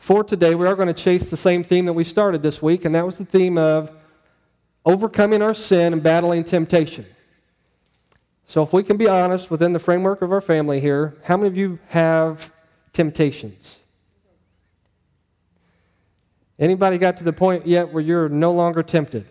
for today, we are going to chase the same theme that we started this week, and that was the theme of overcoming our sin and battling temptation. So if we can be honest within the framework of our family here, how many of you have temptations? Anybody got to the point yet where you're no longer tempted?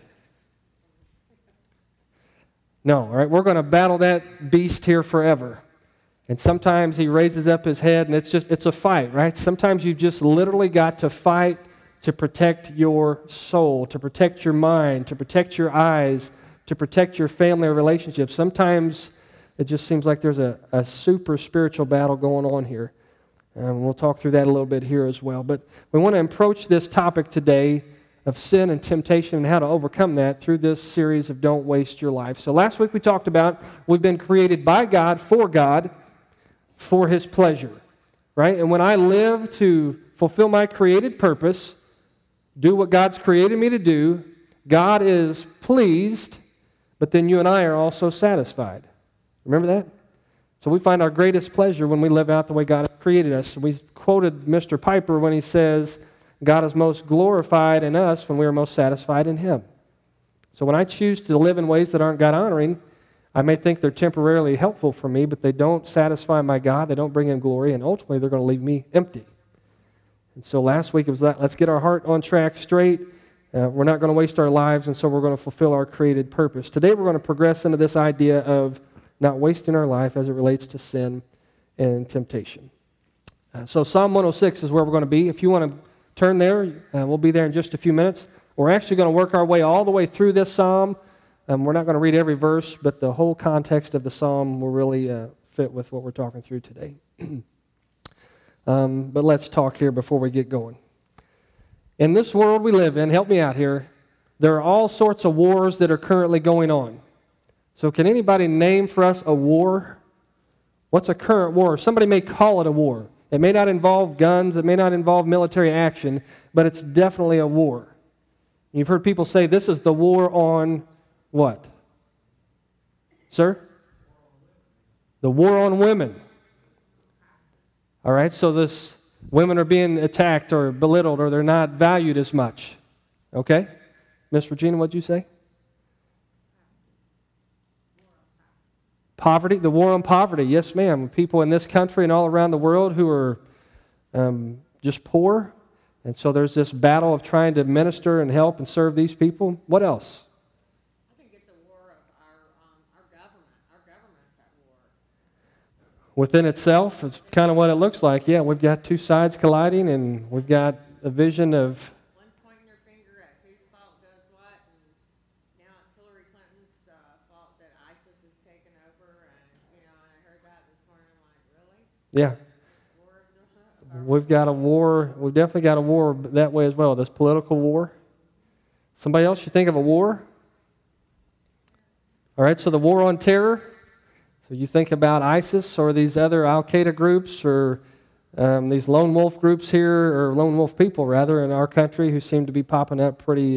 No, all right, we're going to battle that beast here forever. And sometimes he raises up his head and it's a fight, right? Sometimes you just literally got to fight to protect your soul, to protect your mind, to protect your eyes, to protect your family or relationships. Sometimes it just seems like there's a super spiritual battle going on here. We'll talk through that a little bit here as well. But we want to approach this topic today of sin and temptation and how to overcome that through this series of Don't Waste Your Life. So last week we talked about we've been created by God, for His pleasure, right? And when I live to fulfill my created purpose, do what God's created me to do, God is pleased, but then you and I are also satisfied. Remember that? So we find our greatest pleasure when we live out the way God has created us. We quoted Mr. Piper when he says, God is most glorified in us when we are most satisfied in Him. So when I choose to live in ways that aren't God-honoring, I may think they're temporarily helpful for me, but they don't satisfy my God, they don't bring Him glory, and ultimately they're going to leave me empty. And so last week it was that, let's get our heart on track straight. We're not going to waste our lives, and so we're going to fulfill our created purpose. Today we're going to progress into this idea of not wasting our life as it relates to sin and temptation. So Psalm 106 is where we're going to be. If you want to turn there, we'll be there in just a few minutes. We're actually going to work our way all the way through this psalm. We're not going to read every verse, but the whole context of the psalm will really fit with what we're talking through today. But let's talk here before we get going. In this world we live in, help me out here, there are all sorts of wars that are currently going on. So can anybody name for us a war? What's a current war? Somebody may call it a war. It may not involve guns, it may not involve military action, but it's definitely a war. You've heard people say this is the war on what? Sir? The war on women. All right, so this women are being attacked or belittled or they're not valued as much. Okay? Miss Regina, what'd you say? Poverty, the war on poverty. Yes, ma'am. People in this country and all around the world who are just poor. And so there's this battle of trying to minister and help and serve these people. What else? I think it's a war of our government. Our government's at war. Within itself, it's kind of what it looks like. Yeah, we've got two sides colliding, and we've got a vision of... One's pointing their finger at whose fault does what, and now it's Hillary Clinton's fault that ISIS has taken over, and, and I heard that this morning, I'm like, really? Yeah. We've got a war, we've definitely got a war that way as well, this political war. Somebody else, you think of a war? All right, so the war on terror. So you think about ISIS or these other Al-Qaeda groups or these lone wolf groups here, or lone wolf people rather, in our country who seem to be popping up pretty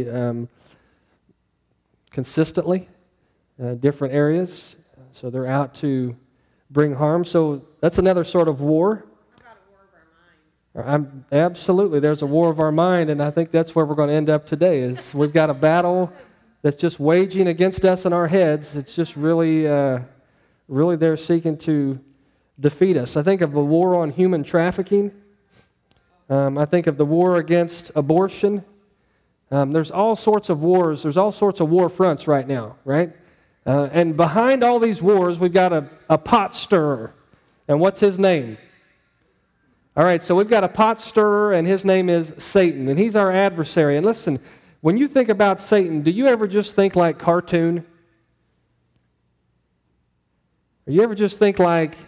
consistently, different areas. So they're out to bring harm. So that's another sort of war. Absolutely, there's a war of our mind, and I think that's where we're going to end up today, is we've got a battle that's just waging against us in our heads. It's just really they're seeking to defeat us. I think of the war on human trafficking. I think of the war against abortion. There's all sorts of wars. There's all sorts of war fronts right now, right? And behind all these wars, we've got a pot stirrer. And what's his name? All right, so we've got a pot stirrer, and his name is Satan, and he's our adversary. And listen, when you think about Satan, do you ever just think like cartoon? Or you ever just think like,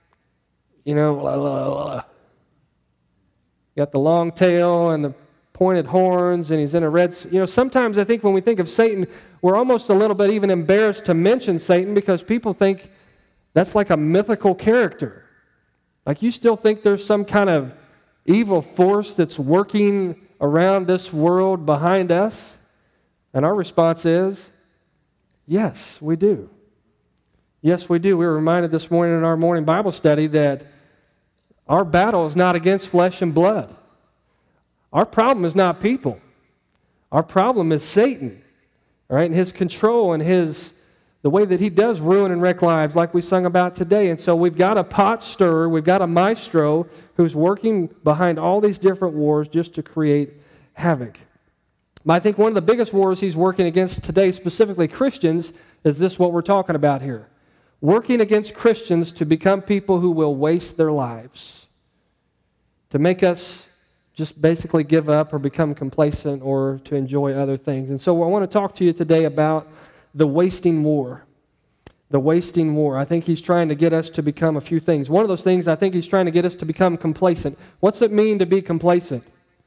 got the long tail and the pointed horns, and he's in a red... sometimes I think when we think of Satan, we're almost a little bit even embarrassed to mention Satan because people think that's like a mythical character. Like you still think there's some kind of evil force that's working around this world behind us? And our response is, yes, we do. Yes, we do. We were reminded this morning in our morning Bible study that our battle is not against flesh and blood. Our problem is not people. Our problem is Satan, all right, and his control and the way that he does ruin and wreck lives like we sung about today. And so we've got a pot stirrer, we've got a maestro who's working behind all these different wars just to create havoc. But I think one of the biggest wars he's working against today, specifically Christians, is this what we're talking about here. Working against Christians to become people who will waste their lives, to make us just basically give up or become complacent or to enjoy other things. And so I want to talk to you today about the wasting war. The wasting war. I think he's trying to get us to become a few things. One of those things, I think he's trying to get us to become complacent. What's it mean to be complacent?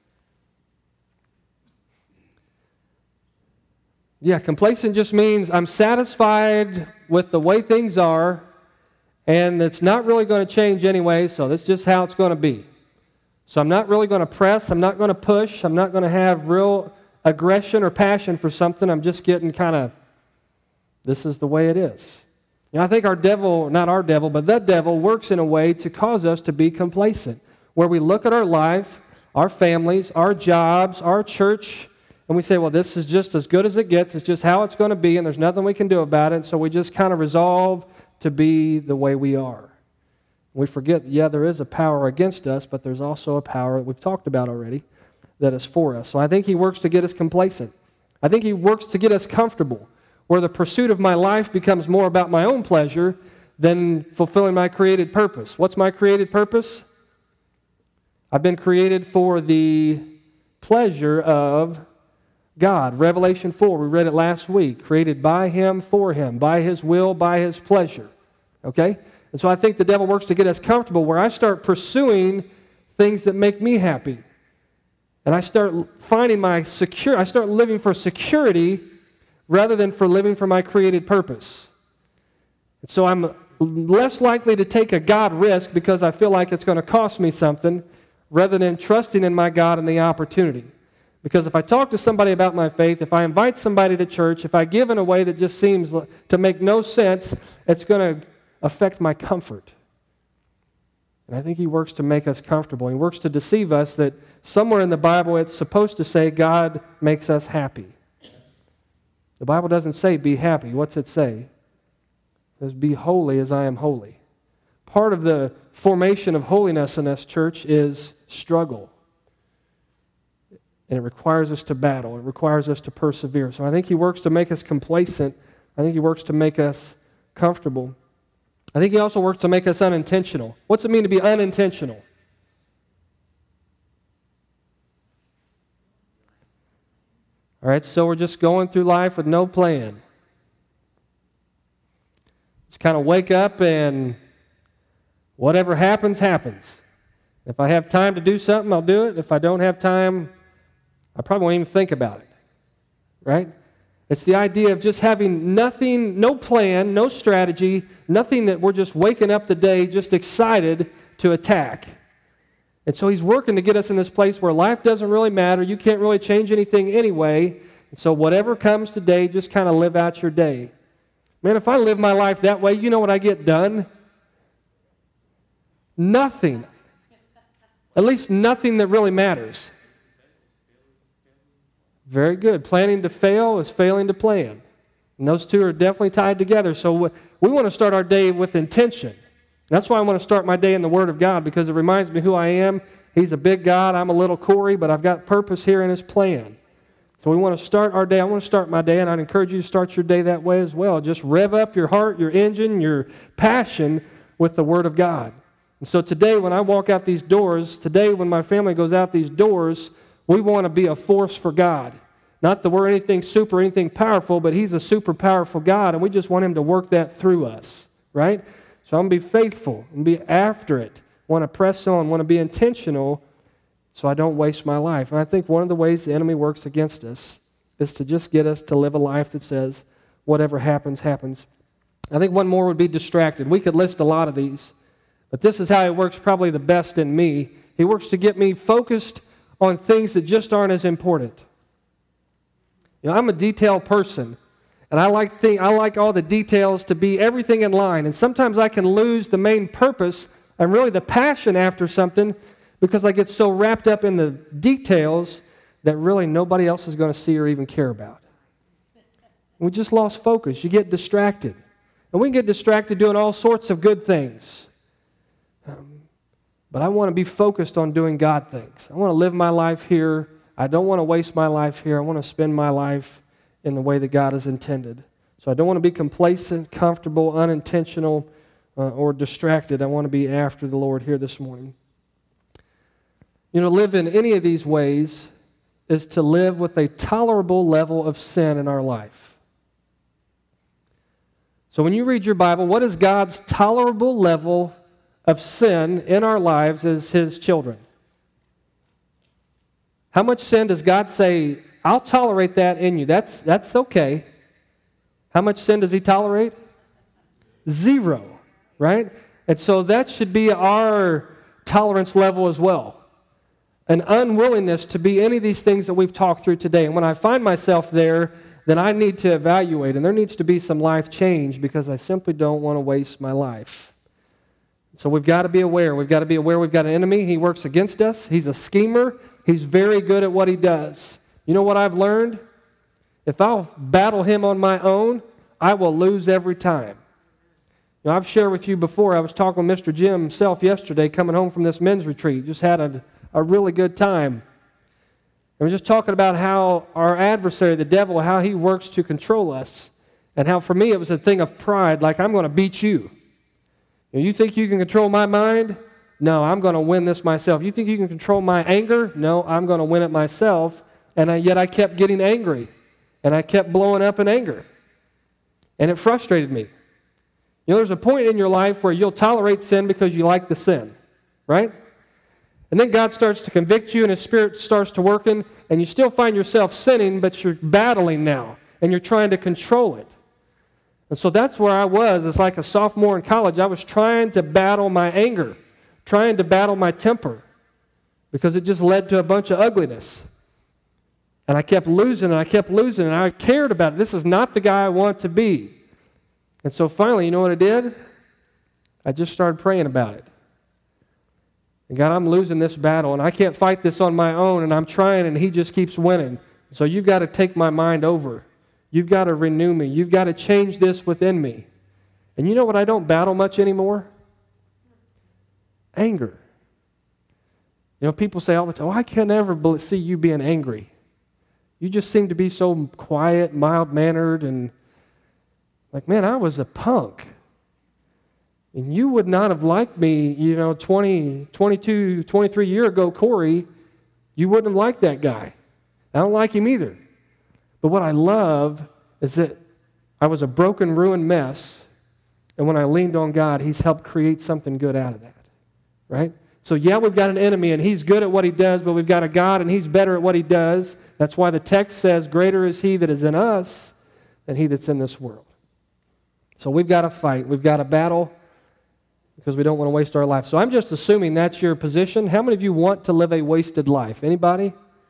Yeah, complacent just means I'm satisfied with the way things are, and it's not really going to change anyway, so that's just how it's going to be. So I'm not really going to press, I'm not going to push, I'm not going to have real aggression or passion for something. I'm just getting kind of, this is the way it is. You know, I think our devil, not our devil, but the devil works in a way to cause us to be complacent, where we look at our life, our families, our jobs, our church, and we say, well, this is just as good as it gets. It's just how it's going to be, and there's nothing we can do about it. So we just kind of resolve to be the way we are. We forget, yeah, there is a power against us, but there's also a power that we've talked about already that is for us. So I think he works to get us complacent. I think he works to get us comfortable, where the pursuit of my life becomes more about my own pleasure than fulfilling my created purpose. What's my created purpose? I've been created for the pleasure of God. Revelation 4, we read it last week. Created by Him, for Him, by His will, by His pleasure. Okay? And so I think the devil works to get us comfortable, where I start pursuing things that make me happy. And I start finding I start living for security rather than for living for my created purpose. And so I'm less likely to take a God risk because I feel like it's going to cost me something, rather than trusting in my God and the opportunity. Because if I talk to somebody about my faith, if I invite somebody to church, if I give in a way that just seems to make no sense, it's going to affect my comfort. And I think he works to make us comfortable. He works to deceive us that somewhere in the Bible it's supposed to say God makes us happy. The Bible doesn't say be happy. What's it say? It says be holy as I am holy. Part of the formation of holiness in this church is struggle. And it requires us to battle. It requires us to persevere. So I think he works to make us complacent. I think he works to make us comfortable. I think he also works to make us unintentional. What's it mean to be unintentional? All right, so we're just going through life with no plan. Just kind of wake up and whatever happens, happens. If I have time to do something, I'll do it. If I don't have time, I probably won't even think about it. Right? It's the idea of just having nothing, no plan, no strategy, nothing that we're just waking up the day just excited to attack. And so he's working to get us in this place where life doesn't really matter. You can't really change anything anyway. And so whatever comes today, just kind of live out your day. Man, if I live my life that way, you know what I get done? Nothing. At least nothing that really matters. Very good. Planning to fail is failing to plan. And those two are definitely tied together. So we want to start our day with intention. That's why I want to start my day in the Word of God, because it reminds me who I am. He's a big God. I'm a little Corey, but I've got purpose here in His plan. So we want to start our day. I want to start my day, and I'd encourage you to start your day that way as well. Just rev up your heart, your engine, your passion with the Word of God. And so today when I walk out these doors, today when my family goes out these doors, we want to be a force for God. Not that we're anything super, anything powerful, but He's a super powerful God, and we just want Him to work that through us, right? So I'm going to be faithful and be after it, want to press on, want to be intentional so I don't waste my life. And I think one of the ways the enemy works against us is to just get us to live a life that says, whatever happens, happens. I think one more would be distracted. We could list a lot of these, but this is how He works probably the best in me. He works to get me focused on things that just aren't as important. You know, I'm a detailed person. And I like all the details to be everything in line. And sometimes I can lose the main purpose and really the passion after something because I get so wrapped up in the details that really nobody else is going to see or even care about. We just lost focus. You get distracted. And we can get distracted doing all sorts of good things. But I want to be focused on doing God things. I want to live my life here. I don't want to waste my life here. I want to spend my life in the way that God has intended. So I don't want to be complacent, comfortable, unintentional, or distracted. I want to be after the Lord here this morning. You know, live in any of these ways is to live with a tolerable level of sin in our life. So when you read your Bible, what is God's tolerable level of sin in our lives as His children? How much sin does God say, I'll tolerate that in you? That's okay. How much sin does He tolerate? 0, right? And so that should be our tolerance level as well. An unwillingness to be any of these things that we've talked through today. And when I find myself there, then I need to evaluate, and there needs to be some life change because I simply don't want to waste my life. So we've got to be aware. We've got to be aware we've got an enemy. He works against us. He's a schemer. He's very good at what he does. You know what I've learned? If I'll battle him on my own, I will lose every time. You know, I've shared with you before, I was talking with Mr. Jim himself yesterday coming home from this men's retreat. Just had a really good time. And we're just talking about how our adversary, the devil, how he works to control us. And how for me it was a thing of pride, like I'm going to beat you. You think you can control my mind? No, I'm going to win this myself. You think you can control my anger? No, I'm going to win it myself. And yet I kept getting angry. And I kept blowing up in anger. And it frustrated me. You know, there's a point in your life where you'll tolerate sin because you like the sin, right? And then God starts to convict you and His Spirit starts to working, and you still find yourself sinning, but you're battling now, and you're trying to control it. And so that's where I was. It's like a sophomore in college. I was trying to battle my anger, trying to battle my temper, because it just led to a bunch of ugliness. And I kept losing, and I kept losing, and I cared about it. This is not the guy I want to be. And so finally, you know what I did? I just started praying about it. And God, I'm losing this battle, and I can't fight this on my own, and I'm trying, and He just keeps winning. So you've got to take my mind over. You've got to renew me. You've got to change this within me. And you know what I don't battle much anymore? Anger. You know, people say all the time, I can never see you being angry. You just seem to be so quiet, mild-mannered, and like, man, I was a punk. And you would not have liked me, 20, 22, 23 years ago, Corey. You wouldn't have liked that guy. I don't like him either. But what I love is that I was a broken, ruined mess, and when I leaned on God, He's helped create something good out of that, right? So yeah, we've got an enemy, and he's good at what he does, but we've got a God, and He's better at what He does. That's why the text says, greater is He that is in us than he that's in this world. So we've got to fight. We've got to battle because we don't want to waste our life. So I'm just assuming that's your position. How many of you want to live a wasted life? Anybody?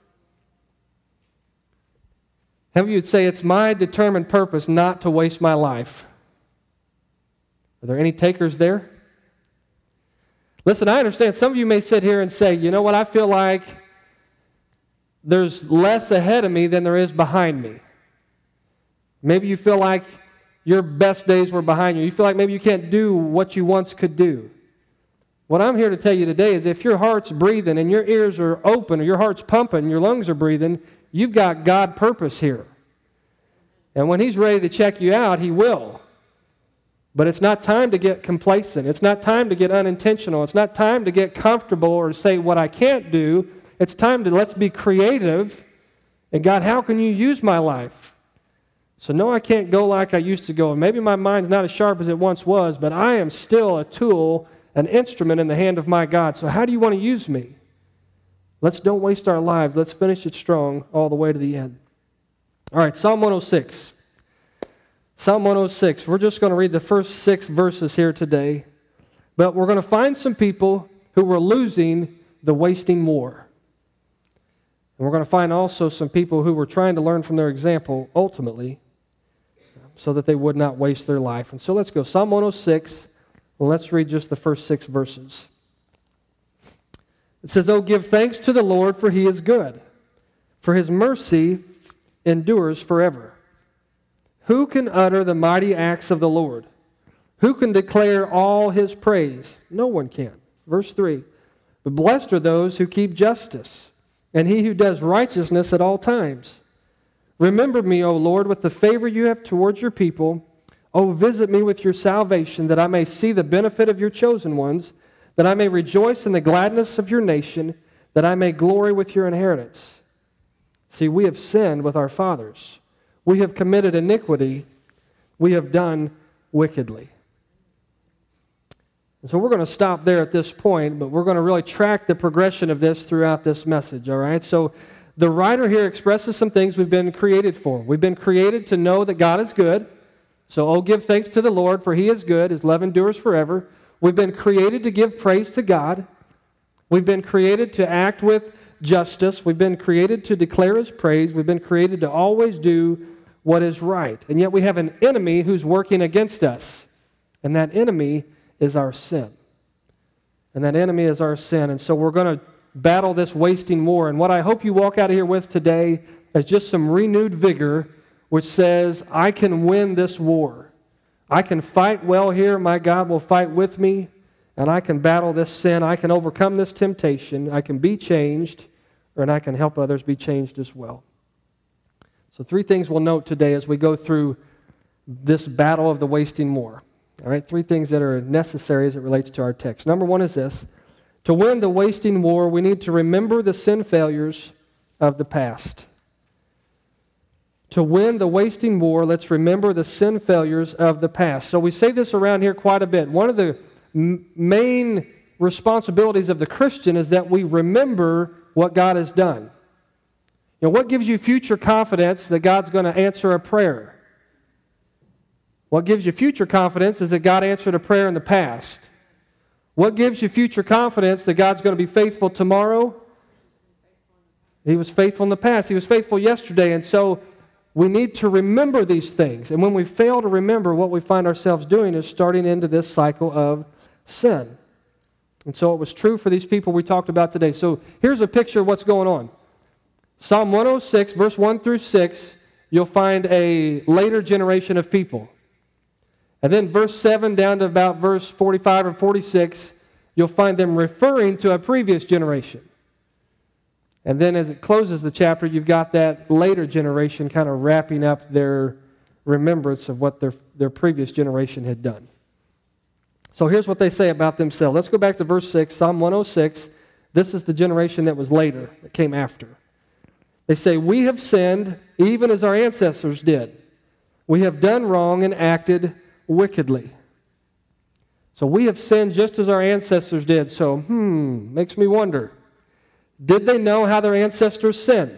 How many of you would say it's my determined purpose not to waste my life? Are there any takers there? Listen, I understand some of you may sit here and say, you know what, I feel like there's less ahead of me than there is behind me. Maybe you feel like your best days were behind you. You feel like maybe you can't do what you once could do. What I'm here to tell you today is if your heart's breathing and your ears are open or your heart's pumping and your lungs are breathing, you've got God purpose here. And when He's ready to check you out, He will. But it's not time to get complacent. It's not time to get unintentional. It's not time to get comfortable or say what I can't do. It's time to let's be creative. And God, how can you use my life? So no, I can't go like I used to go. Maybe my mind's not as sharp as it once was, but I am still a tool, an instrument in the hand of my God. So how do you want to use me? Let's don't waste our lives. Let's finish it strong all the way to the end. All right, Psalm 106. Psalm 106. We're just going to read the first 6 verses here today. But we're going to find some people who were losing the wasting war. And we're going to find also some people who were trying to learn from their example ultimately so that they would not waste their life. And so let's go. Psalm 106. Well, let's read just the first 6 verses. It says, "Oh, give thanks to the Lord, for he is good, for his mercy endures forever. Who can utter the mighty acts of the Lord? Who can declare all his praise?" No one can. Verse 3, "But blessed are those who keep justice, and he who does righteousness at all times. Remember me, O Lord, with the favor you have towards your people. O visit me with your salvation, that I may see the benefit of your chosen ones, that I may rejoice in the gladness of your nation, that I may glory with your inheritance." See, we have sinned with our fathers. We have committed iniquity. We have done wickedly. And so we're going to stop there at this point, but we're going to really track the progression of this throughout this message, all right? So the writer here expresses some things we've been created for. We've been created to know that God is good. So, "Oh, give thanks to the Lord, for he is good. His love endures forever." We've been created to give praise to God. We've been created to act with justice. We've been created to declare his praise. We've been created to always do what is right. And yet we have an enemy who's working against us. And that enemy is our sin. And that enemy is our sin. And so we're going to battle this wasting war. And what I hope you walk out of here with today is just some renewed vigor, which says, I can win this war. I can fight well here. My God will fight with me. And I can battle this sin. I can overcome this temptation. I can be changed, and I can help others be changed as well. So 3 things we'll note today as we go through this battle of the wasting war. All right, 3 things that are necessary as it relates to our text. Number 1 is this. To win the wasting war, we need to remember the sin failures of the past. To win the wasting war, let's remember the sin failures of the past. So we say this around here quite a bit. One of the main responsibilities of the Christian is that we remember what God has done. You know, what gives you future confidence that God's going to answer a prayer? What gives you future confidence is that God answered a prayer in the past. What gives you future confidence that God's going to be faithful tomorrow? He was faithful in the past. He was faithful yesterday. And so we need to remember these things. And when we fail to remember, what we find ourselves doing is starting into this cycle of sin. And so it was true for these people we talked about today. So here's a picture of what's going on. Psalm 106, verse 1 through 6, you'll find a later generation of people. And then verse 7 down to about verse 45 or 46, you'll find them referring to a previous generation. And then as it closes the chapter, you've got that later generation kind of wrapping up their remembrance of what their previous generation had done. So here's what they say about themselves. Let's go back to verse 6, Psalm 106. This is the generation that was later, that came after. They say, "We have sinned even as our ancestors did. We have done wrong and acted wickedly." So we have sinned just as our ancestors did. So, makes me wonder. Did they know how their ancestors sinned?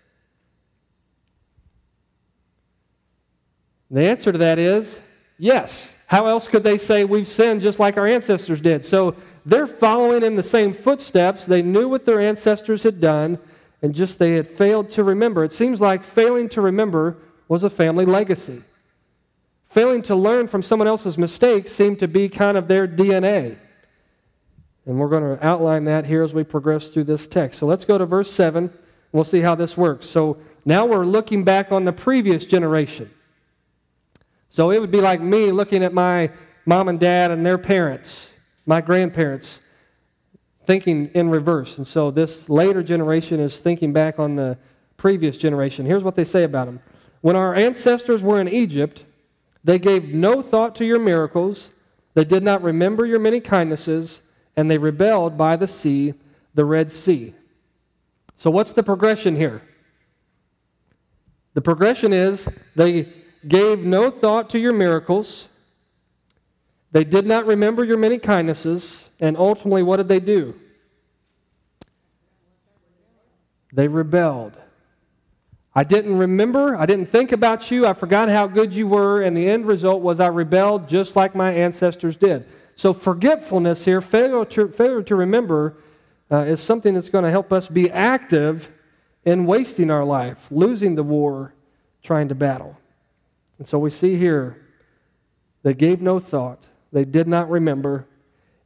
The answer to that is yes. How else could they say we've sinned just like our ancestors did? So they're following in the same footsteps. They knew what their ancestors had done, and just they had failed to remember. It seems like failing to remember was a family legacy. Failing to learn from someone else's mistakes seemed to be kind of their DNA. And we're going to outline that here as we progress through this text. So let's go to verse 7, and we'll see how this works. So now we're looking back on the previous generation. So it would be like me looking at my mom and dad and their parents, my grandparents, thinking in reverse. And so this later generation is thinking back on the previous generation. Here's what they say about them. "When our ancestors were in Egypt, they gave no thought to your miracles. They did not remember your many kindnesses, and they rebelled by the sea, the Red Sea." So what's the progression here? The progression is they gave no thought to your miracles. They did not remember your many kindnesses, and ultimately what did they do? They rebelled. I didn't remember, I didn't think about you, I forgot how good you were, and the end result was I rebelled just like my ancestors did. So forgetfulness here, failure to remember, is something that's going to help us be active in wasting our life, losing the war, trying to battle. And so we see here, they gave no thought, they did not remember,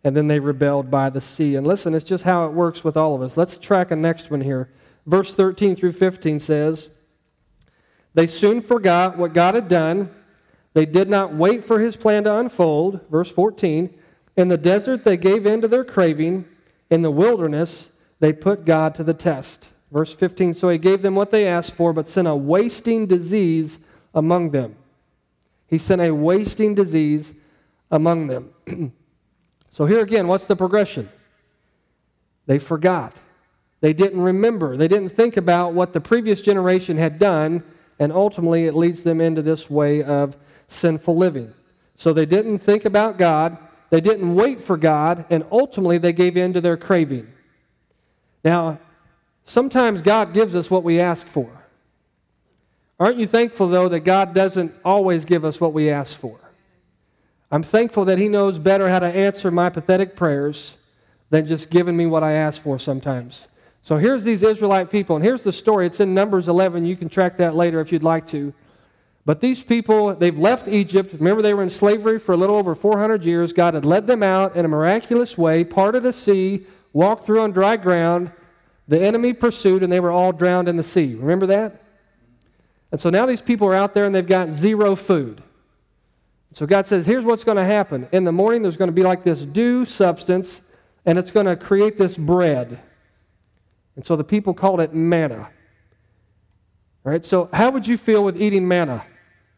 and then they rebelled by the sea. And listen, it's just how it works with all of us. Let's track a next one here. Verse 13 through 15 says, they soon forgot what God had done. They did not wait for his plan to unfold. Verse 14, in the desert they gave in to their craving. In the wilderness they put God to the test. Verse 15, so he gave them what they asked for, but sent a wasting disease among them. He sent a wasting disease among them. So here again, what's the progression? They forgot. They didn't remember. They didn't think about what the previous generation had done, and ultimately it leads them into this way of sinful living. So they didn't think about God, they didn't wait for God, and ultimately they gave in to their craving. Now, sometimes God gives us what we ask for. Aren't you thankful, though, that God doesn't always give us what we ask for? I'm thankful that he knows better how to answer my pathetic prayers than just giving me what I ask for sometimes. So here's these Israelite people, and here's the story. It's in Numbers 11. You can track that later if you'd like to. But these people, they've left Egypt. Remember, they were in slavery for a little over 400 years. God had led them out in a miraculous way, parted the sea, walked through on dry ground. The enemy pursued, and they were all drowned in the sea. Remember that? And so now these people are out there, and they've got zero food. So God says, here's what's going to happen. In the morning, there's going to be like this dew substance, and it's going to create this bread. And so the people called it manna. All right, so how would you feel with eating manna?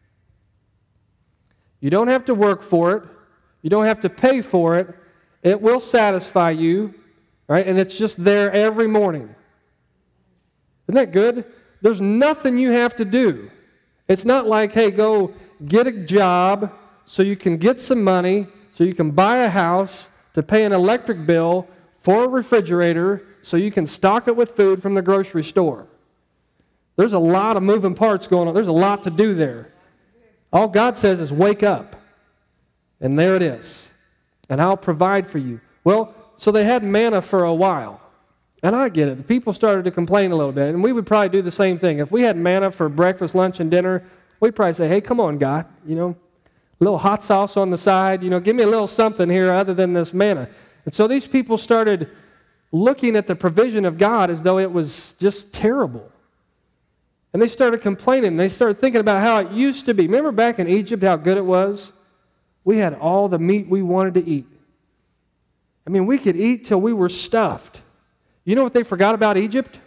You don't have to work for it. You don't have to pay for it. It will satisfy you. Right? And it's just there every morning. Isn't that good? There's nothing you have to do. It's not like, hey, go get a job so you can get some money, so you can buy a house to pay an electric bill for a refrigerator so you can stock it with food from the grocery store. There's a lot of moving parts going on. There's a lot to do there. All God says is wake up. And there it is. And I'll provide for you. Well, so they had manna for a while. And I get it. The people started to complain a little bit. And we would probably do the same thing. If we had manna for breakfast, lunch, and dinner, we'd probably say, hey, come on, God. A little hot sauce on the side. Give me a little something here other than this manna. And so these people started looking at the provision of God as though it was just terrible. And they started complaining. They started thinking about how it used to be. Remember back in Egypt how good it was? We had all the meat we wanted to eat. We could eat till we were stuffed. You know what they forgot about Egypt?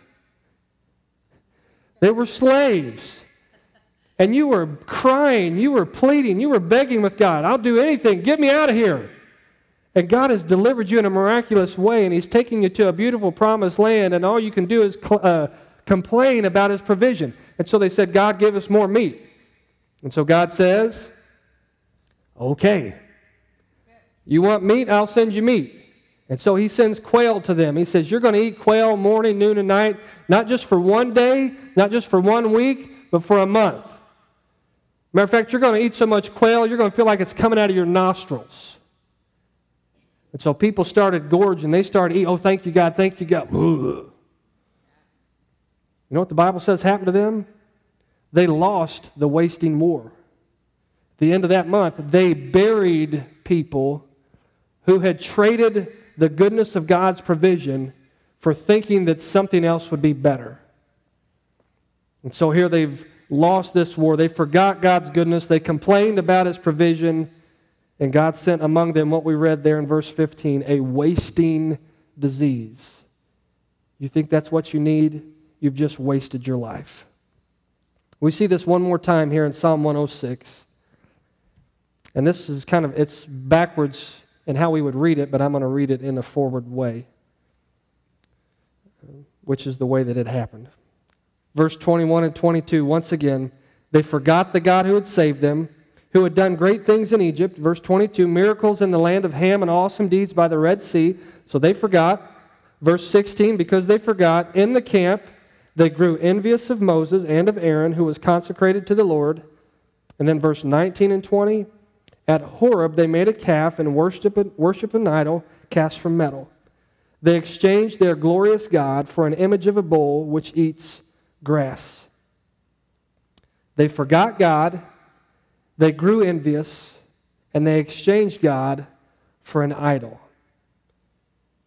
They were slaves. And you were crying, you were pleading, you were begging with God, I'll do anything, get me out of here. And God has delivered you in a miraculous way, and he's taking you to a beautiful promised land, and all you can do is complain about his provision. And so they said, God, give us more meat. And so God says, okay, you want meat? I'll send you meat. And so he sends quail to them. He says, you're going to eat quail morning, noon, and night, not just for one day, not just for 1 week, but for a month. Matter of fact, you're going to eat so much quail, you're going to feel like it's coming out of your nostrils. And so people started gorging. They started eating. Oh, thank you, God. Thank you, God. Ugh. You know what the Bible says happened to them? They lost the wasting war. At the end of that month, they buried people who had traded the goodness of God's provision for thinking that something else would be better. And so here they've lost this war. They forgot God's goodness. They complained about his provision. And God sent among them what we read there in verse 15, a wasting disease. You think that's what you need? You've just wasted your life. We see this one more time here in Psalm 106. And this is it's backwards in how we would read it, but I'm going to read it in a forward way, which is the way that it happened. Verse 21 and 22, once again, they forgot the God who had saved them, who had done great things in Egypt. Verse 22, miracles in the land of Ham and awesome deeds by the Red Sea. So they forgot. Verse 16, because they forgot, in the camp they grew envious of Moses and of Aaron, who was consecrated to the Lord. And then verse 19 and 20, at Horeb they made a calf and worshiped an idol cast from metal. They exchanged their glorious God for an image of a bull which eats grass. They forgot God, they grew envious, and they exchanged God for an idol.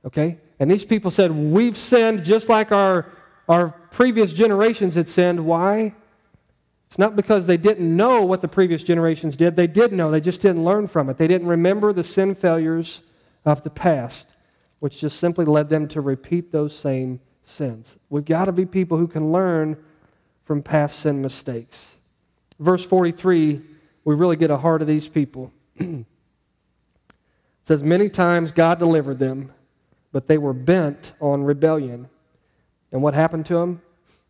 Okay? And these people said, we've sinned just like our previous generations had sinned. Why? It's not because they didn't know what the previous generations did. They did know. They just didn't learn from it. They didn't remember the sin failures of the past, which just simply led them to repeat those same sins. We've got to be people who can learn from past sin mistakes. Verse 43, we really get a heart of these people. It says, many times God delivered them, but they were bent on rebellion. And what happened to them?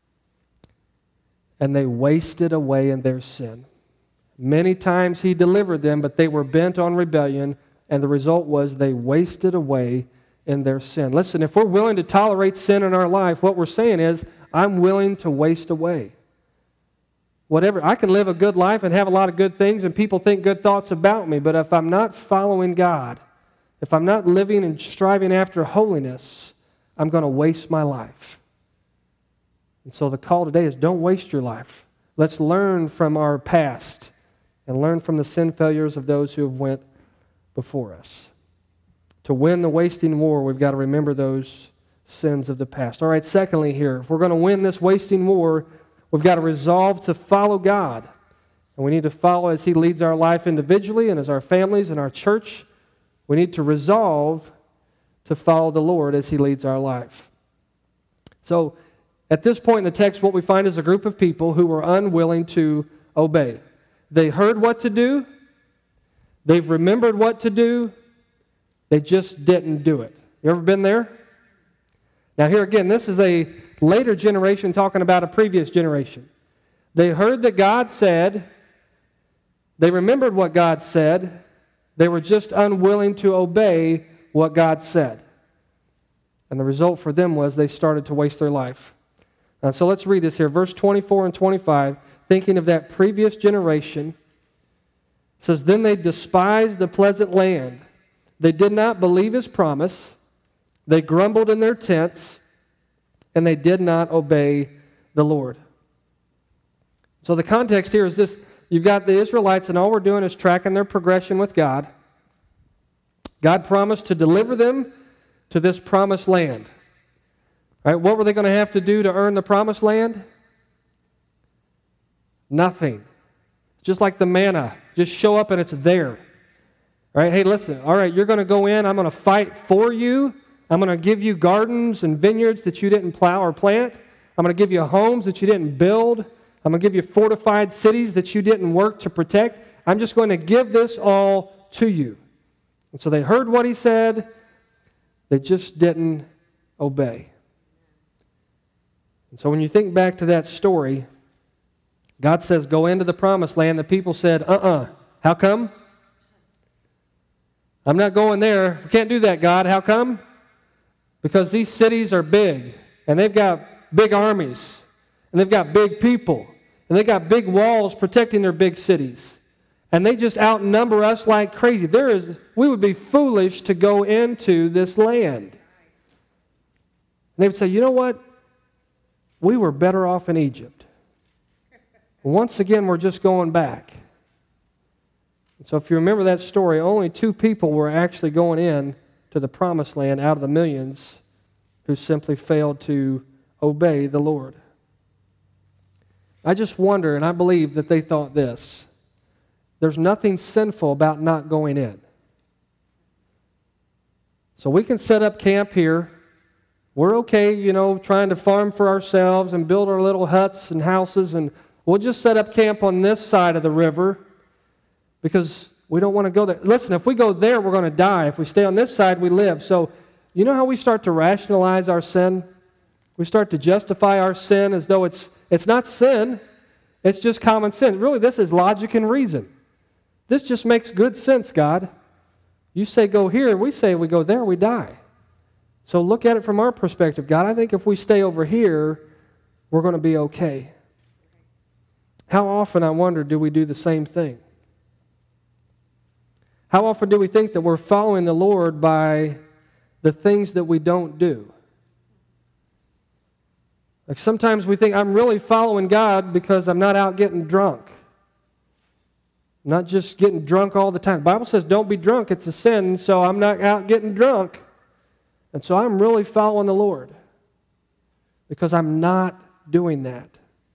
And they wasted away in their sin. Many times he delivered them, but they were bent on rebellion, and the result was they wasted away in their sin. Listen, if we're willing to tolerate sin in our life, what we're saying is, I'm willing to waste away. Whatever, I can live a good life and have a lot of good things, and people think good thoughts about me, but if I'm not following God, if I'm not living and striving after holiness, I'm going to waste my life. And so the call today is don't waste your life. Let's learn from our past and learn from the sin failures of those who have went before us. To win the wasting war, we've got to remember those sins of the past. All right, secondly here, if we're going to win this wasting war, we've got to resolve to follow God. And we need to follow as He leads our life individually and as our families and our church. We need to resolve to follow the Lord as He leads our life. So, at this point in the text, what we find is a group of people who were unwilling to obey. They heard what to do. They've remembered what to do. They just didn't do it. You ever been there? Now here again, this is a later generation talking about a previous generation. They heard that God said. They remembered what God said. They were just unwilling to obey what God said. And the result for them was they started to waste their life. So let's read this here. Verse 24 and 25, thinking of that previous generation, it says, then they despised the pleasant land. They did not believe His promise. They grumbled in their tents, and they did not obey the Lord. So the context here is this. You've got the Israelites, and all we're doing is tracking their progression with God. God promised to deliver them to this promised land. All right, what were they going to have to do to earn the promised land? Nothing. Just like the manna. Just show up and it's there. All right, hey, listen. All right, you're going to go in. I'm going to fight for you. I'm going to give you gardens and vineyards that you didn't plow or plant. I'm going to give you homes that you didn't build. I'm going to give you fortified cities that you didn't work to protect. I'm just going to give this all to you. And so they heard what He said. They just didn't obey. And so when you think back to that story, God says, go into the promised land. The people said, How come? I'm not going there. We can't do that, God. How come? Because these cities are big, and they've got big armies, and they've got big people, and they've got big walls protecting their big cities. And they just outnumber us like crazy. We would be foolish to go into this land. And they would say, you know what? We were better off in Egypt. Once again, we're just going back. So if you remember that story, only 2 people were actually going in to the promised land out of the millions who simply failed to obey the Lord. I just wonder, and I believe that they thought this: there's nothing sinful about not going in. So we can set up camp here. We're okay, trying to farm for ourselves and build our little huts and houses, and we'll just set up camp on this side of the river because we don't want to go there. Listen, if we go there, we're going to die. If we stay on this side, we live. So you know how we start to rationalize our sin? We start to justify our sin as though it's not sin. It's just common sense. Really, this is logic and reason. This just makes good sense, God. You say go here, we say we go there, we die. So look at it from our perspective, God. I think if we stay over here, we're going to be okay. How often, I wonder, do we do the same thing? How often do we think that we're following the Lord by the things that we don't do? Like sometimes we think, I'm really following God because I'm not out getting drunk. I'm not just getting drunk all the time. The Bible says don't be drunk, it's a sin, so I'm not out getting drunk. And so I'm really following the Lord because I'm not doing that.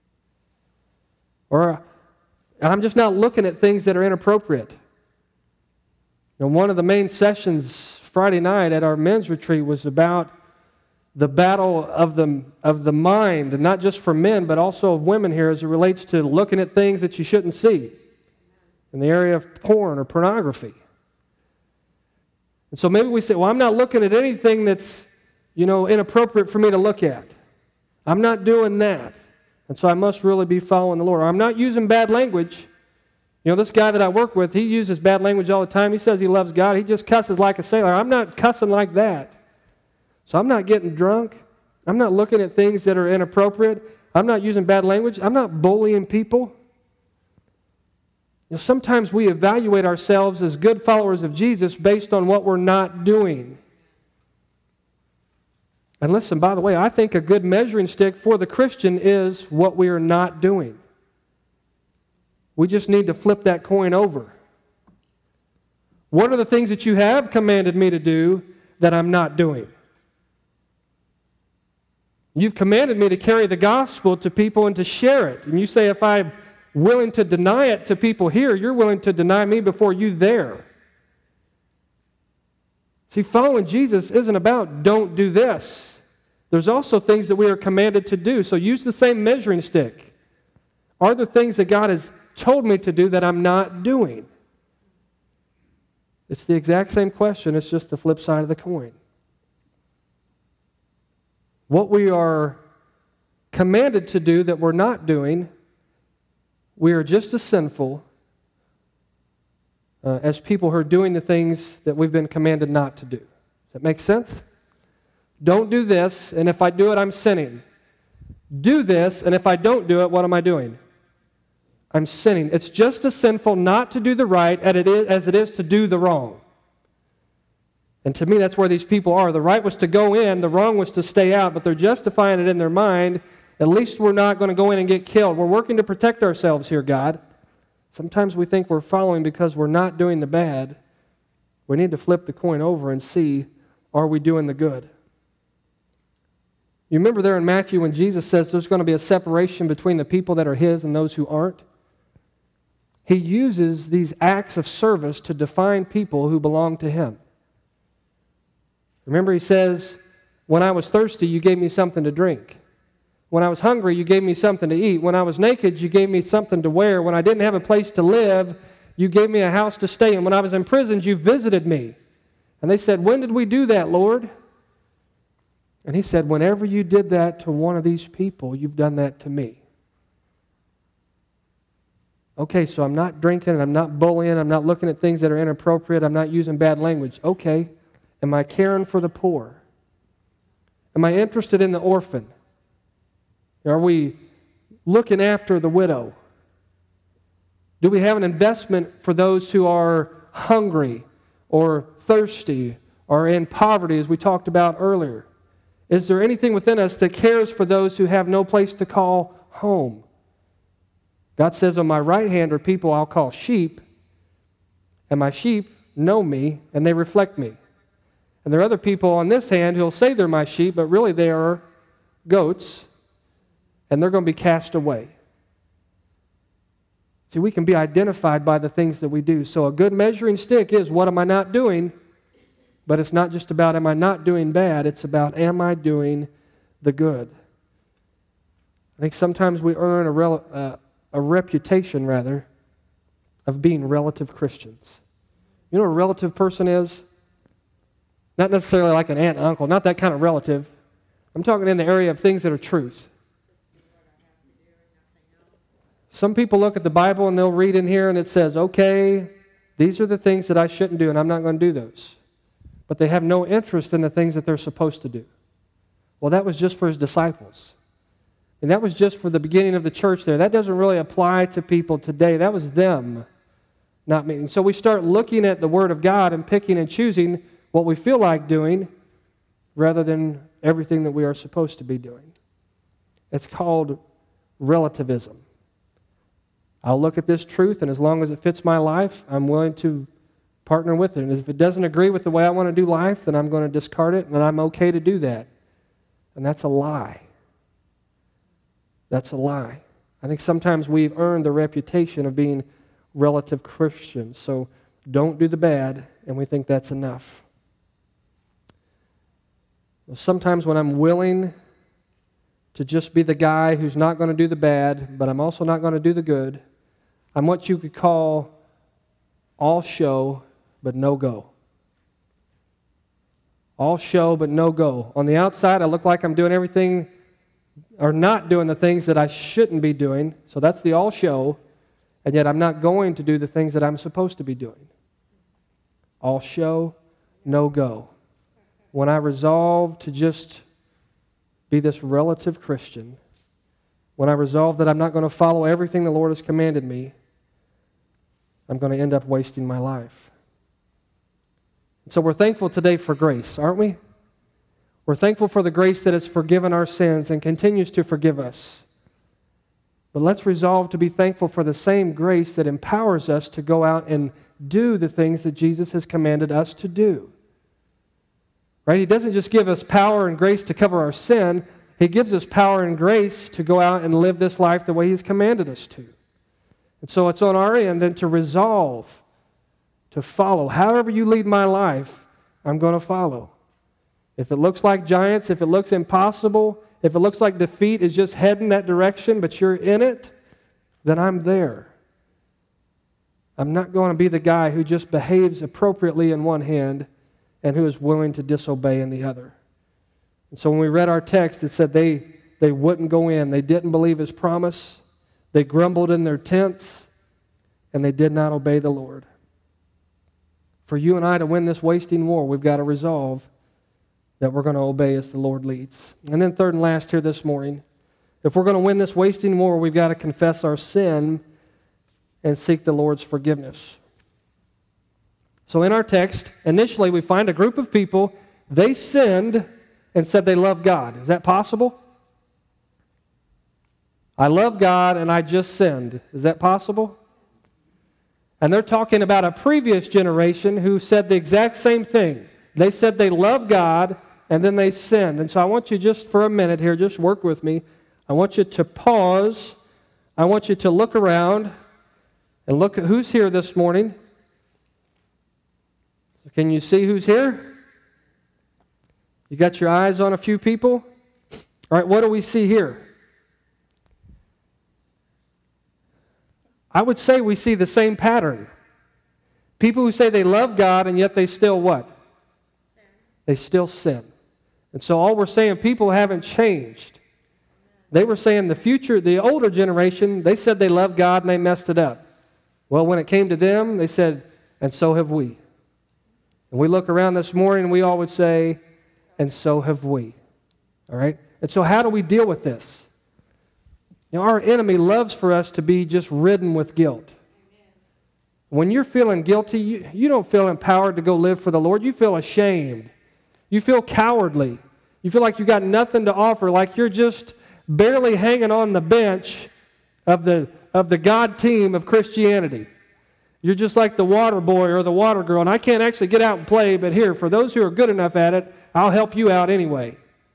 Or I'm just not looking at things that are inappropriate. And one of the main sessions Friday night at our men's retreat was about the battle of the mind, and not just for men, but also of women here as it relates to looking at things that you shouldn't see in the area of porn or pornography. And so maybe we say, well, I'm not looking at anything that's, inappropriate for me to look at. I'm not doing that. And so I must really be following the Lord. Or I'm not using bad language. This guy that I work with, he uses bad language all the time. He says he loves God. He just cusses like a sailor. I'm not cussing like that. So I'm not getting drunk. I'm not looking at things that are inappropriate. I'm not using bad language. I'm not bullying people. Sometimes we evaluate ourselves as good followers of Jesus based on what we're not doing. And listen, by the way, I think a good measuring stick for the Christian is what we are not doing. We just need to flip that coin over. What are the things that you have commanded me to do that I'm not doing? You've commanded me to carry the gospel to people and to share it. And you say if I'm willing to deny it to people here, you're willing to deny me before you there. See, following Jesus isn't about don't do this. There's also things that we are commanded to do. So use the same measuring stick. Are there things that God has told me to do that I'm not doing? It's the exact same question. It's just the flip side of the coin. What we are commanded to do that we're not doing, we are just as sinful as people who are doing the things that we've been commanded not to do. Does that make sense? Don't do this, and if I do it, I'm sinning. Do this, and if I don't do it, what am I doing? I'm sinning. It's just as sinful not to do the right as it is to do the wrong. And to me, that's where these people are. The right was to go in, the wrong was to stay out, but they're justifying it in their mind. At least we're not going to go in and get killed. We're working to protect ourselves here, God. Sometimes we think we're following because we're not doing the bad. We need to flip the coin over and see, are we doing the good? You remember there in Matthew when Jesus says there's going to be a separation between the people that are His and those who aren't? He uses these acts of service to define people who belong to Him. Remember, He says, when I was thirsty, you gave me something to drink. When I was hungry, you gave me something to eat. When I was naked, you gave me something to wear. When I didn't have a place to live, you gave me a house to stay in. When I was in prison, you visited me. And they said, when did we do that, Lord? And He said, whenever you did that to one of these people, you've done that to me. Okay, so I'm not drinking, I'm not bullying, I'm not looking at things that are inappropriate, I'm not using bad language. Okay, am I caring for the poor? Am I interested in the orphan? Are we looking after the widow? Do we have an investment for those who are hungry or thirsty or in poverty, as we talked about earlier? Is there anything within us that cares for those who have no place to call home? God says, on my right hand are people I'll call sheep, and my sheep know me, and they reflect me. And there are other people on this hand who'll say they're my sheep, but really they are goats, and they're going to be cast away. See, we can be identified by the things that we do. So a good measuring stick is, what am I not doing? But it's not just about, am I not doing bad? It's about, am I doing the good? I think sometimes we earn a reputation, rather, of being relative Christians. You know what a relative person is? Not necessarily like an aunt and uncle, not that kind of relative. I'm talking in the area of things that are truth. Some people look at the Bible and they'll read in here and it says, okay, these are the things that I shouldn't do and I'm not going to do those. But they have no interest in the things that they're supposed to do. Well, that was just for His disciples. And that was just for the beginning of the church there. That doesn't really apply to people today. That was them, not me. And so we start looking at the Word of God and picking and choosing what we feel like doing rather than everything that we are supposed to be doing. It's called relativism. I'll look at this truth, and as long as it fits my life, I'm willing to Partner with it. And if it doesn't agree with the way I want to do life, then I'm going to discard it, and I'm okay to do that. And that's a lie. That's a lie. I think sometimes we've earned the reputation of being relative Christians. So don't do the bad, and we think that's enough. Sometimes when I'm willing to just be the guy who's not going to do the bad, but I'm also not going to do the good, I'm what you could call all show, but no go. All show, but no go. On the outside, I look like I'm doing everything or not doing the things that I shouldn't be doing. So that's the all show. And yet I'm not going to do the things that I'm supposed to be doing. All show, no go. When I resolve to just be this relative Christian, when I resolve that I'm not going to follow everything the Lord has commanded me, I'm going to end up wasting my life. So we're thankful today for grace, aren't we? We're thankful for the grace that has forgiven our sins and continues to forgive us. But let's resolve to be thankful for the same grace that empowers us to go out and do the things that Jesus has commanded us to do. Right? He doesn't just give us power and grace to cover our sin. He gives us power and grace to go out and live this life the way He's commanded us to. And so it's on our end then to resolve to follow. However you lead my life, I'm going to follow. If it looks like giants, if it looks impossible, if it looks like defeat is just heading that direction, but you're in it, then I'm there. I'm not going to be the guy who just behaves appropriately in one hand and who is willing to disobey in the other. And so when we read our text, it said they wouldn't go in. They didn't believe His promise. They grumbled in their tents, and they did not obey the Lord. For you and I to win this wasting war, we've got to resolve that we're going to obey as the Lord leads. And then third and last here this morning, if we're going to win this wasting war, we've got to confess our sin and seek the Lord's forgiveness. So in our text, initially we find a group of people, they sinned and said they love God. Is that possible? I love God and I just sinned. Is that possible? And they're talking about a previous generation who said the exact same thing. They said they love God, and then they sinned. And so I want you just for a minute here, just work with me. I want you to pause. I want you to look around and look at who's here this morning. Can you see who's here? You got your eyes on a few people? All right, what do we see here? I would say we see the same pattern. People who say they love God and yet they still what? Sin. They still sin. And so all we're saying, people haven't changed. They were saying the older generation, they said they loved God and they messed it up. Well, when it came to them, they said, and so have we. And we look around this morning and we all would say, and so have we. All right? And so how do we deal with this? You know, our enemy loves for us to be just ridden with guilt. When you're feeling guilty, you don't feel empowered to go live for the Lord. You feel ashamed. You feel cowardly. You feel like you got nothing to offer, like you're just barely hanging on the bench of the God team of Christianity. You're just like the water boy or the water girl, and I can't actually get out and play, but here, for those who are good enough at it, I'll help you out anyway.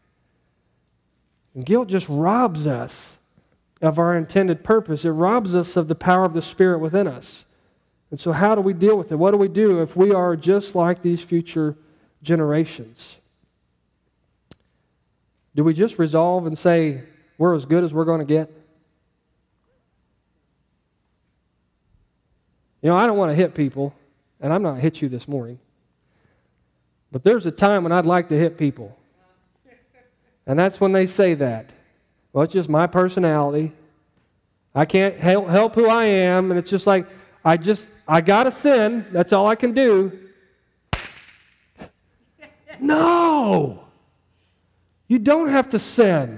And guilt just robs us of our intended purpose. It robs us of the power of the Spirit within us. And so how do we deal with it? What do we do if we are just like these future generations? Do we just resolve and say, we're as good as we're going to get? You know, I don't want to hit people, and I'm not hit you this morning. But there's a time when I'd like to hit people. And that's when they say that. Well, it's just my personality. I can't help who I am, and it's just like, I got to sin. That's all I can do. No! You don't have to sin.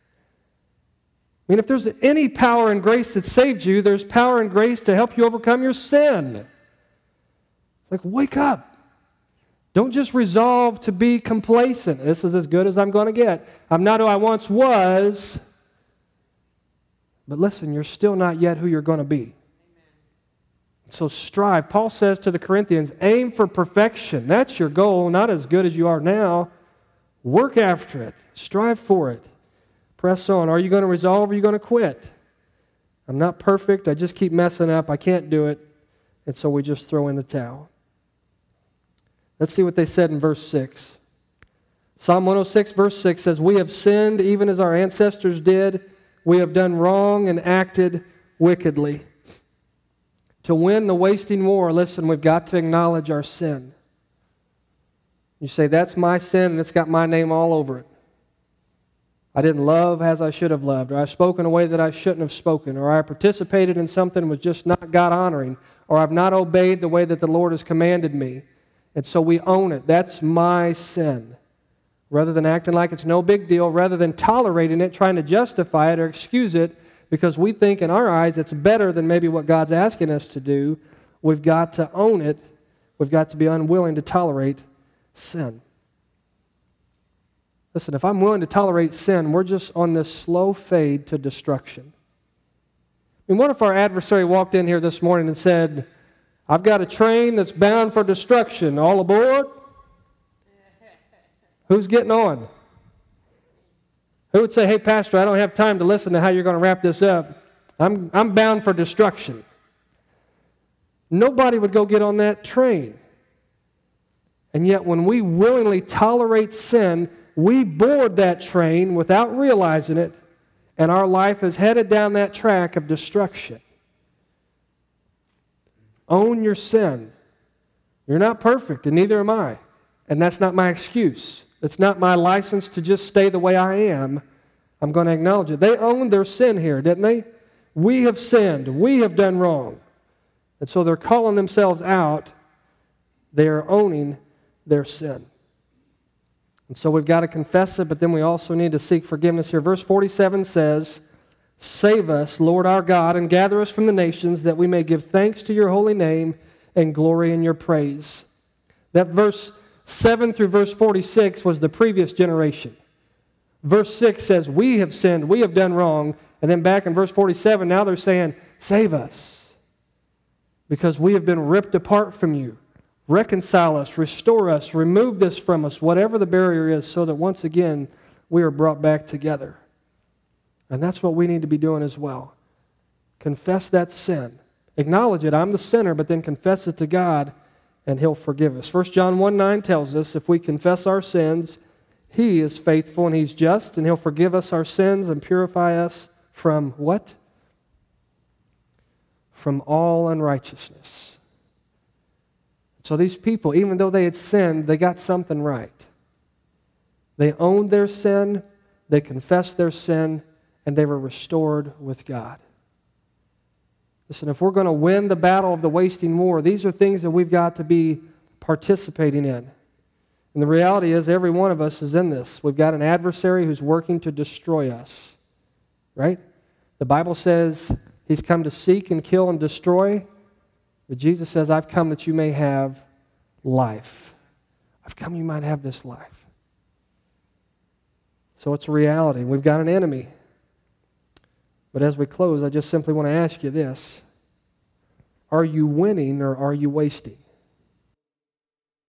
I mean, if there's any power and grace that saved you, there's power and grace to help you overcome your sin. Like, wake up. Don't just resolve to be complacent. This is as good as I'm going to get. I'm not who I once was. But listen, you're still not yet who you're going to be. So strive. Paul says to the Corinthians, aim for perfection. That's your goal, not as good as you are now. Work after it. Strive for it. Press on. Are you going to resolve or are you going to quit? I'm not perfect. I just keep messing up. I can't do it. And so we just throw in the towel. Let's see what they said in verse 6. Psalm 106, verse 6 says, we have sinned even as our ancestors did. We have done wrong and acted wickedly. To win the wasting war, listen, we've got to acknowledge our sin. You say, that's my sin and it's got my name all over it. I didn't love as I should have loved, or I spoke in a way that I shouldn't have spoken, or I participated in something that was just not God-honoring, or I've not obeyed the way that the Lord has commanded me. And so we own it. That's my sin. Rather than acting like it's no big deal, rather than tolerating it, trying to justify it or excuse it, because we think in our eyes it's better than maybe what God's asking us to do, we've got to own it. We've got to be unwilling to tolerate sin. Listen, if I'm willing to tolerate sin, we're just on this slow fade to destruction. I mean, what if our adversary walked in here this morning and said, I've got a train that's bound for destruction. All aboard? Who's getting on? Who would say, hey, Pastor, I don't have time to listen to how you're going to wrap this up. I'm bound for destruction. Nobody would go get on that train. And yet when we willingly tolerate sin, we board that train without realizing it, and our life is headed down that track of destruction. Own your sin. You're not perfect, and neither am I. And that's not my excuse. It's not my license to just stay the way I am. I'm going to acknowledge it. They owned their sin here, didn't they? We have sinned. We have done wrong. And so they're calling themselves out. They are owning their sin. And so we've got to confess it, but then we also need to seek forgiveness here. Verse 47 says, save us, Lord our God, and gather us from the nations, that we may give thanks to your holy name and glory in your praise. That verse 7 through verse 46 was the previous generation. Verse 6 says, we have sinned, we have done wrong. And then back in verse 47, now they're saying, save us, because we have been ripped apart from you. Reconcile us, restore us, remove this from us, whatever the barrier is, so that once again we are brought back together. And that's what we need to be doing as well. Confess that sin. Acknowledge it. I'm the sinner, but then confess it to God, and He'll forgive us. 1 John 1:9 tells us if we confess our sins, He is faithful and He's just, and He'll forgive us our sins and purify us from what? From all unrighteousness. So these people, even though they had sinned, they got something right. They owned their sin, they confessed their sin, and they were restored with God. Listen, if we're going to win the battle of the wasting war, these are things that we've got to be participating in. And the reality is every one of us is in this. We've got an adversary who's working to destroy us. Right? The Bible says he's come to seek and kill and destroy. But Jesus says, I've come that you may have life. I've come you might have this life. So it's a reality. We've got an enemy. But as we close, I just simply want to ask you this. Are you winning or are you wasting?